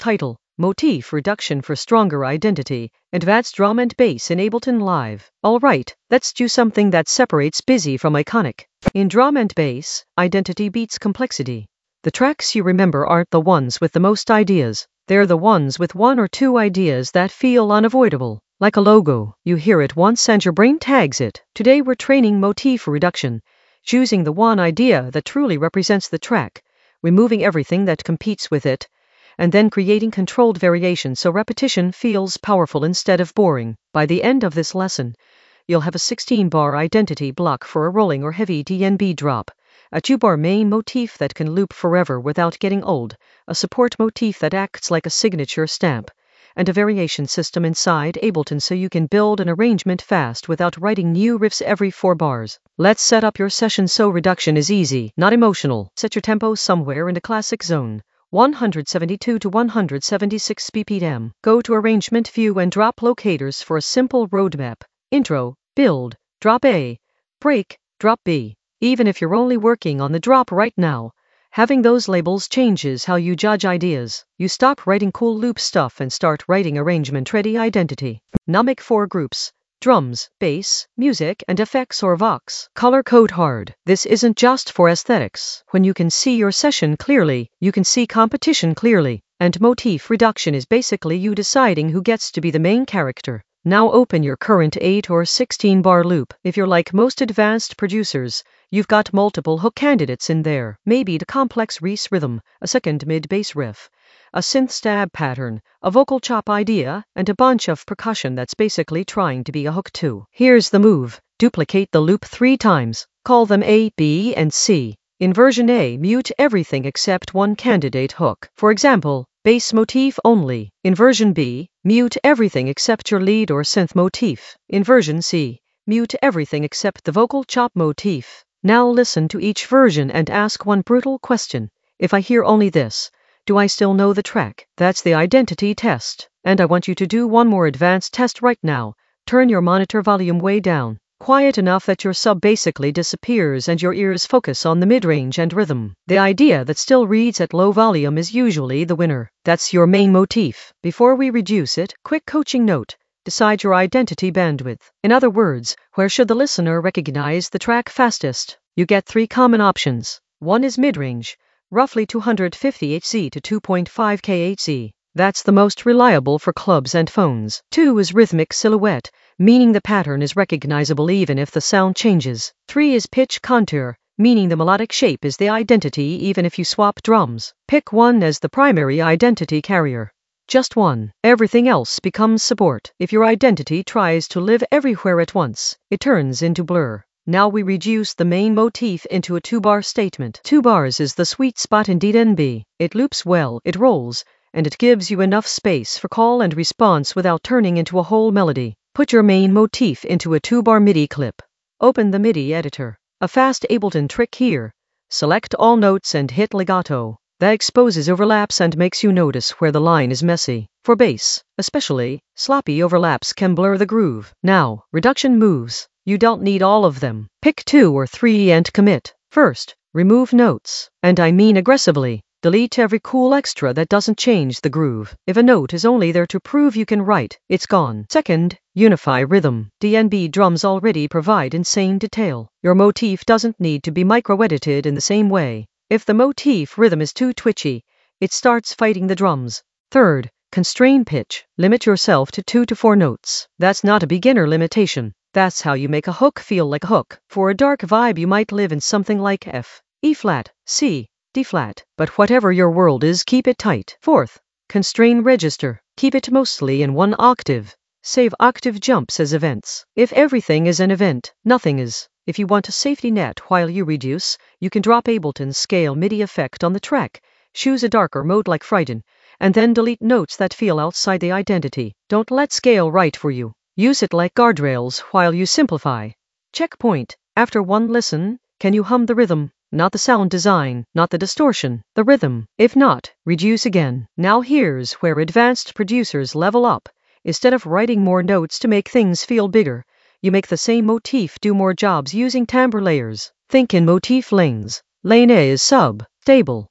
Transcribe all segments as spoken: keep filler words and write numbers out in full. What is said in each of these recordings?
Title: Motif Reduction for Stronger Identity, Advanced Drum and Bass in Ableton Live. Alright, let's do something that separates busy from iconic. In drum and bass, identity beats complexity. The tracks you remember aren't the ones with the most ideas. They're the ones with one or two ideas that feel unavoidable. Like a logo, you hear it once and your brain tags it. Today we're training motif reduction, choosing the one idea that truly represents the track, removing everything that competes with it, and then creating controlled variation so repetition feels powerful instead of boring. By the end of this lesson, you'll have a sixteen bar identity block for a rolling or heavy D N B drop, a two bar main motif that can loop forever without getting old, a support motif that acts like a signature stamp, and a variation system inside Ableton so you can build an arrangement fast without writing new riffs every four bars. Let's set up your session so reduction is easy, not emotional. Set your tempo somewhere in the classic zone, one seventy-two to one seventy-six B P M. Go to Arrangement View and drop locators for a simple roadmap. Intro, build, drop A, break, drop B. Even if you're only working on the drop right now, having those labels changes how you judge ideas. You stop writing cool loop stuff and start writing arrangement-ready identity. Now make four groups: drums, bass, music, and effects or vox. Color code hard. This isn't just for aesthetics. When you can see your session clearly, you can see competition clearly. And motif reduction is basically you deciding who gets to be the main character. Now open your current eight or sixteen bar loop. If you're like most advanced producers, you've got multiple hook candidates in there. Maybe the complex Reese rhythm, a second mid-bass riff, a synth stab pattern, a vocal chop idea, and a bunch of percussion that's basically trying to be a hook too. Here's the move. Duplicate the loop three times. Call them A, B, and C. In version A, mute everything except one candidate hook. For example, bass motif only. In version B, mute everything except your lead or synth motif. In version C, mute everything except the vocal chop motif. Now listen to each version and ask one brutal question. If I hear only this, do I still know the track? That's the identity test. And I want you to do one more advanced test right now. Turn your monitor volume way down, quiet enough that your sub basically disappears and your ears focus on the mid-range and rhythm. The idea that still reads at low volume is usually the winner. That's your main motif. Before we reduce it, quick coaching note. Decide your identity bandwidth. In other words, where should the listener recognize the track fastest? You get three common options. One is mid-range, roughly two fifty hertz to two point five kilohertz. That's the most reliable for clubs and phones. Two is rhythmic silhouette, meaning the pattern is recognizable even if the sound changes. Three is pitch contour, meaning the melodic shape is the identity even if you swap drums. Pick one as the primary identity carrier. Just one. Everything else becomes support. If your identity tries to live everywhere at once, it turns into blur. Now we reduce the main motif into a two-bar statement. Two bars is the sweet spot in D N B. It loops well, it rolls, and it gives you enough space for call and response without turning into a whole melody. Put your main motif into a two-bar MIDI clip. Open the MIDI editor. A fast Ableton trick here. Select all notes and hit legato. That exposes overlaps and makes you notice where the line is messy. For bass, especially, sloppy overlaps can blur the groove. Now, reduction moves. You don't need all of them. Pick two or three and commit. First, remove notes. And I mean aggressively. Delete every cool extra that doesn't change the groove. If a note is only there to prove you can write, it's gone. Second, unify rhythm. D N B drums already provide insane detail. Your motif doesn't need to be micro-edited in the same way. If the motif rhythm is too twitchy, it starts fighting the drums. Third, constrain pitch. Limit yourself to two to four notes. That's not a beginner limitation. That's how you make a hook feel like a hook. For a dark vibe you might live in something like F, E flat, C, D flat. But whatever your world is, keep it tight. Fourth, constrain register. Keep it mostly in one octave. Save octave jumps as events. If everything is an event, nothing is. If you want a safety net while you reduce, you can drop Ableton's scale MIDI effect on the track, choose a darker mode like Frighten, and then delete notes that feel outside the identity. Don't let scale write for you. Use it like guardrails while you simplify. Checkpoint. After one listen, can you hum the rhythm? Not the sound design, not the distortion, the rhythm. If not, reduce again. Now here's where advanced producers level up. Instead of writing more notes to make things feel bigger, you make the same motif do more jobs using timbre layers. Think in motif lanes. Lane A is sub, stable.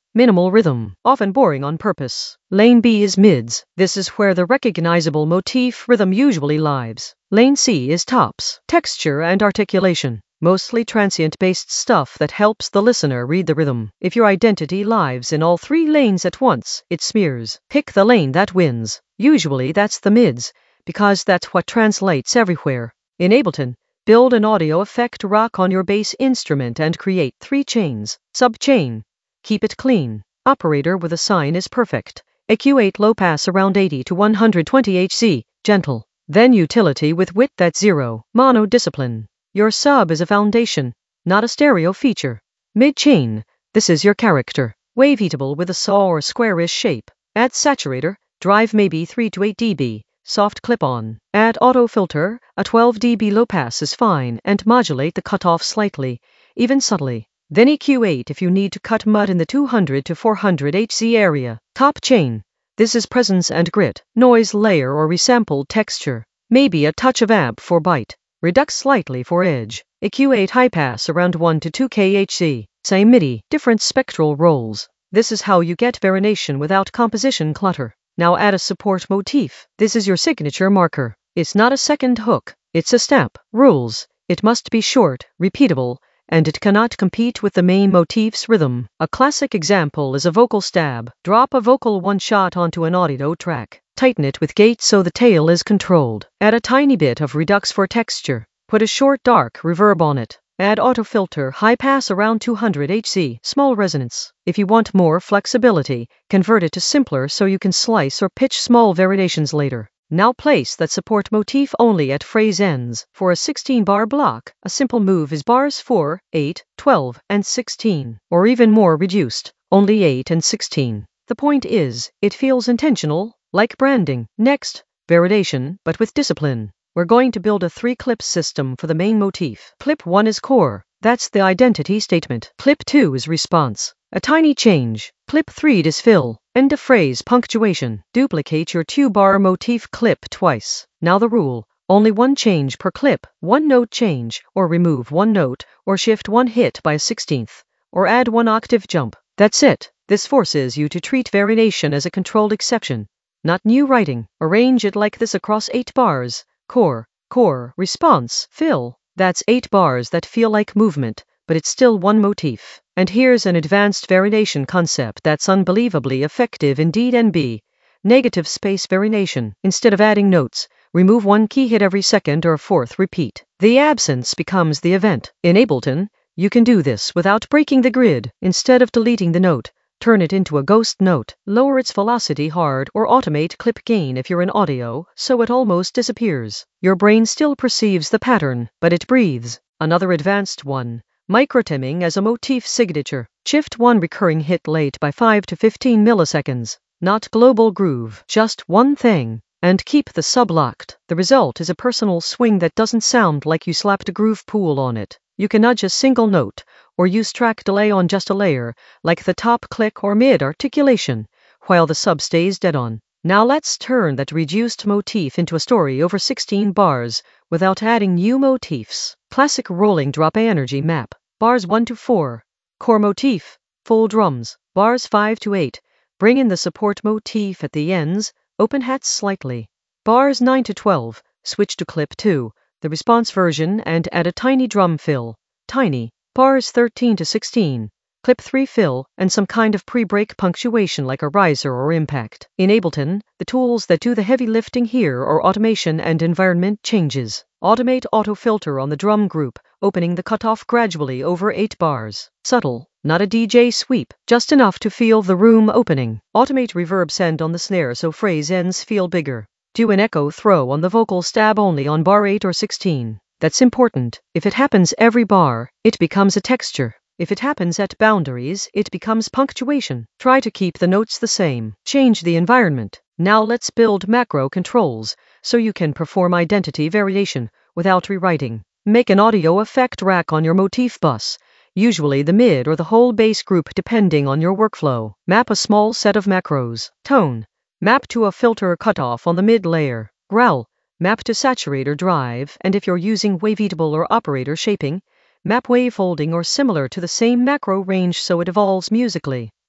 Minimal rhythm, often boring on purpose. Lane B is mids. This is where the recognizable motif rhythm usually lives. Lane C is tops, texture and articulation. Mostly transient-based stuff that helps the listener read the rhythm. If your identity lives in all three lanes at once, it smears. Pick the lane that wins. Usually that's the mids, because that's what translates everywhere. In Ableton, build an audio effect rack on your bass instrument and create three chains. Sub-chain. Keep it clean. Operator with a sine is perfect. A Q eight low pass around eighty to one hundred twenty hertz, gentle. Then utility with width at zero. Mono discipline. Your sub is a foundation, not a stereo feature. Mid-chain. This is your character. Waveatable with a saw or squarish shape. Add saturator. Drive maybe three to eight decibels. Soft clip-on. Add auto filter. A twelve decibel low pass is fine, and modulate the cutoff slightly, even subtly. Then E Q eight if you need to cut mud in the two hundred to four hundred hertz area. Top chain. This is presence and grit, noise layer or resampled texture. Maybe a touch of amp for bite. Redux slightly for edge. E Q eight high pass around one to two kilohertz. Same MIDI, different spectral roles. This is how you get variation without composition clutter. Now add a support motif. This is your signature marker. It's not a second hook. It's a stamp. Rules. It must be short, repeatable, and it cannot compete with the main motif's rhythm. A classic example is a vocal stab. Drop a vocal one-shot onto an audio track. Tighten it with gate so the tail is controlled. Add a tiny bit of Redux for texture. Put a short dark reverb on it. Add auto filter high pass around two hundred hertz, small resonance. If you want more flexibility, convert it to simpler so you can slice or pitch small variations later. Now place that support motif only at phrase ends. For a sixteen bar block, a simple move is bars four, eight, twelve, and sixteen, or even more reduced, only eight and sixteen. The point is, it feels intentional, like branding. Next, variation, but with discipline. We're going to build a three-clip system for the main motif. Clip one is core. That's the identity statement. Clip two is response. A tiny change. Clip three is fill. End of phrase punctuation. Duplicate your two-bar motif clip twice. Now the rule. Only one change per clip. One note change, or remove one note, or shift one hit by a sixteenth, or add one octave jump. That's it. This forces you to treat variation as a controlled exception, not new writing. Arrange it like this across eight bars. Core, core, response, fill. That's eight bars that feel like movement, but it's still one motif. And here's an advanced variation concept that's unbelievably effective indeed. N B. Negative space variation. Instead of adding notes, remove one key hit every second or fourth repeat. The absence becomes the event. In Ableton, you can do this without breaking the grid. Instead of deleting the note, turn it into a ghost note. Lower its velocity hard or automate clip gain if you're in audio, so it almost disappears. Your brain still perceives the pattern, but it breathes. Another advanced one. Microtiming as a motif signature. Shift one recurring hit late by five to fifteen milliseconds. Not global groove, just one thing. And keep the sub locked. The result is a personal swing that doesn't sound like you slapped a groove pool on it. You can nudge a single note, or use track delay on just a layer, like the top click or mid articulation, while the sub stays dead on. Now let's turn that reduced motif into a story over sixteen bars, without adding new motifs. Classic rolling drop energy map. Bars one to four. Core motif. Full drums. Bars five to eight. Bring in the support motif at the ends, open hats slightly. Bars nine to twelve. Switch to clip two, the response version, and add a tiny drum fill. Tiny. Bars thirteen to sixteen. Clip three fill, and some kind of pre-break punctuation like a riser or impact. In Ableton, the tools that do the heavy lifting here are automation and environment changes. Automate auto filter on the drum group, opening the cutoff gradually over eight bars. Subtle, not a D J sweep, just enough to feel the room opening. Automate reverb send on the snare so phrase ends feel bigger. Do an echo throw on the vocal stab only on bar eight or sixteen. That's important. If it happens every bar, it becomes a texture. If it happens at boundaries, it becomes punctuation. Try to keep the notes the same. Change the environment. Now let's build macro controls, so you can perform identity variation without rewriting. Make an audio effect rack on your motif bus, usually the mid or the whole bass group depending on your workflow. Map a small set of macros. Tone. Map to a filter cutoff on the mid layer. Growl. Map to saturator drive, and if you're using waveatable or operator shaping, map wave folding or similar to the same macro range so it evolves musically.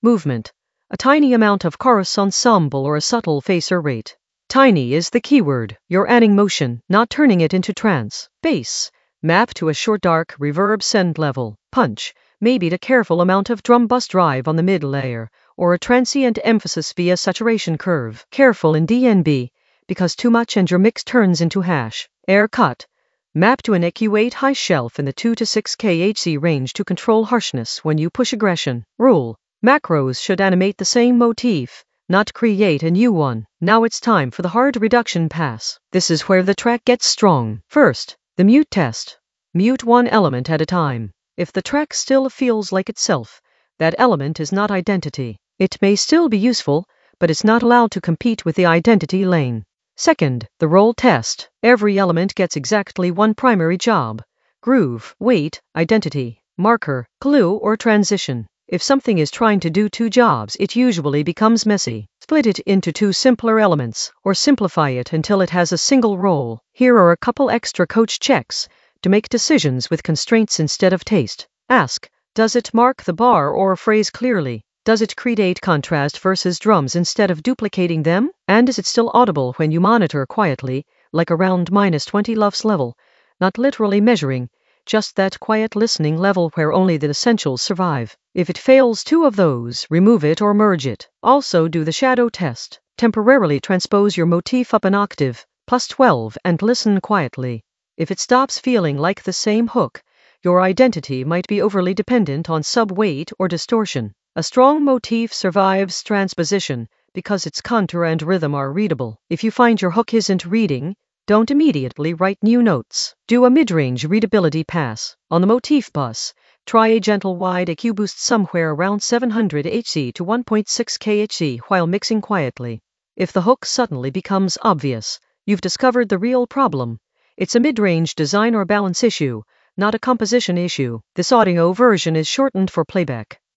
movement, a tiny amount of chorus ensemble or a subtle phaser rate. Tiny is the keyword. You're adding motion, not turning it into trance. Bass, map to a short dark reverb send level. Punch, maybe the careful amount of drum bus drive on the mid layer, or a transient emphasis via saturation curve. Careful in D N B, because too much and your mix turns into hash. Air cut, map to an E Q eight high shelf in the two to six K H Z range to control harshness when you push aggression. Rule, macros should animate the same motif, not create a new one. Now it's time for the hard reduction pass. This is where the track gets strong. First, the mute test. Mute one element at a time. If the track still feels like itself, that element is not identity. It may still be useful, but it's not allowed to compete with the identity lane. Second, the role test. Every element gets exactly one primary job: groove, weight, identity, marker, clue, or transition. If something is trying to do two jobs, it usually becomes messy. Split it into two simpler elements, or simplify it until it has a single role. Here are a couple extra coach checks to make decisions with constraints instead of taste. Ask, does it mark the bar or phrase clearly? Does it create contrast versus drums instead of duplicating them? And is it still audible when you monitor quietly, like around minus twenty lufs level, not literally measuring, just that quiet listening level where only the essentials survive? If it fails two of those, remove it or merge it. Also do the shadow test. Temporarily transpose your motif up an octave, plus twelve, and listen quietly. If it stops feeling like the same hook, your identity might be overly dependent on sub-weight or distortion. A strong motif survives transposition because its contour and rhythm are readable. If you find your hook isn't reading, don't immediately write new notes. Do a mid-range readability pass. On the motif bus, try a gentle wide E Q boost somewhere around seven hundred hertz to one point six kilohertz while mixing quietly. If the hook suddenly becomes obvious, you've discovered the real problem. It's a mid-range design or balance issue, not a composition issue. This audio version is shortened for playback.